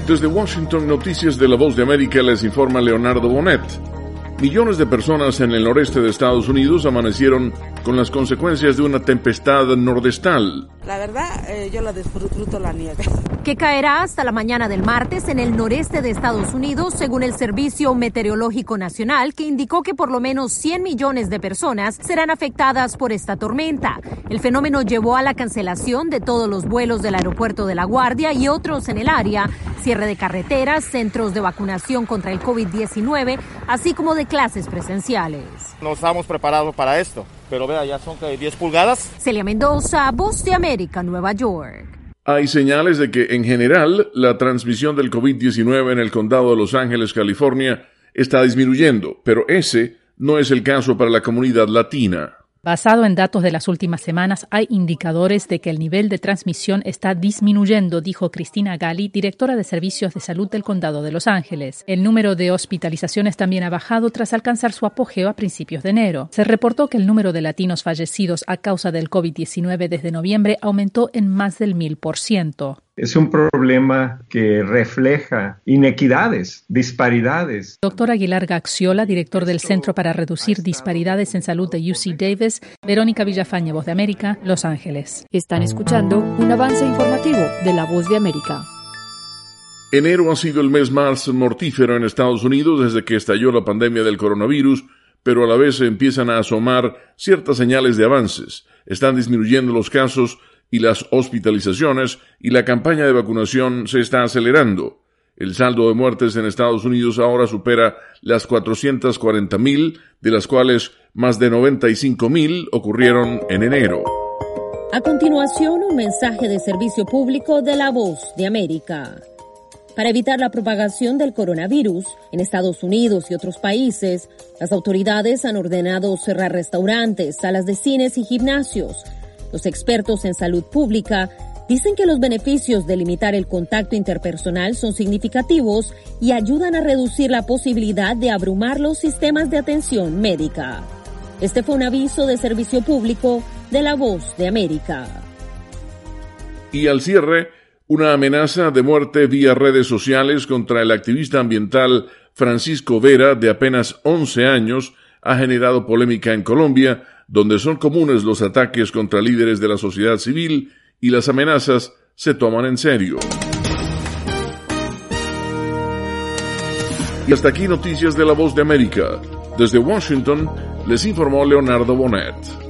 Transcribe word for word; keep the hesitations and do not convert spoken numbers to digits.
Desde Washington, Noticias de la Voz de América, les informa Leonardo Bonet. Millones de personas en el noreste de Estados Unidos amanecieron con las consecuencias de una tempestad nordestal. La verdad, eh, yo la disfruto la nieve. Que caerá hasta la mañana del martes en el noreste de Estados Unidos, según el Servicio Meteorológico Nacional, que indicó que por lo menos cien millones de personas serán afectadas por esta tormenta. El fenómeno llevó a la cancelación de todos los vuelos del aeropuerto de La Guardia y otros en el área, cierre de carreteras, centros de vacunación contra el COVID diecinueve, así como de clases presenciales. No estamos preparados para esto, pero vea, ya son diez pulgadas. Celia Mendoza, Voz de América, Nueva York. Hay señales de que, en general, la transmisión del COVID diecinueve en el condado de Los Ángeles, California, está disminuyendo, pero ese no es el caso para la comunidad latina. Basado en datos de las últimas semanas, hay indicadores de que el nivel de transmisión está disminuyendo, dijo Cristina Gali, directora de Servicios de Salud del Condado de Los Ángeles. El número de hospitalizaciones también ha bajado tras alcanzar su apogeo a principios de enero. Se reportó que el número de latinos fallecidos a causa del COVID diecinueve desde noviembre aumentó en más del mil por ciento. Es un problema que refleja inequidades, disparidades. Doctor Aguilar Gaxiola, director del Centro para Reducir Disparidades en Salud de U C Davis, Verónica Villafañe, Voz de América, Los Ángeles. Están escuchando un avance informativo de la Voz de América. Enero ha sido el mes más mortífero en Estados Unidos desde que estalló la pandemia del coronavirus, pero a la vez se empiezan a asomar ciertas señales de avances. Están disminuyendo los casos y las hospitalizaciones, y la campaña de vacunación se está acelerando. El saldo de muertes en Estados Unidos ahora supera las cuatrocientas cuarenta mil, de las cuales más de noventa y cinco mil ocurrieron en enero. A continuación, un mensaje de servicio público de la Voz de América. Para evitar la propagación del coronavirus en Estados Unidos y otros países, las autoridades han ordenado cerrar restaurantes, salas de cines y gimnasios. Los expertos en salud pública dicen que los beneficios de limitar el contacto interpersonal son significativos y ayudan a reducir la posibilidad de abrumar los sistemas de atención médica. Este fue un aviso de servicio público de la Voz de América. Y al cierre, una amenaza de muerte vía redes sociales contra el activista ambiental Francisco Vera, de apenas once años, ha generado polémica en Colombia, donde son comunes los ataques contra líderes de la sociedad civil y las amenazas se toman en serio. Y hasta aquí Noticias de la Voz de América. Desde Washington les informó Leonardo Bonet.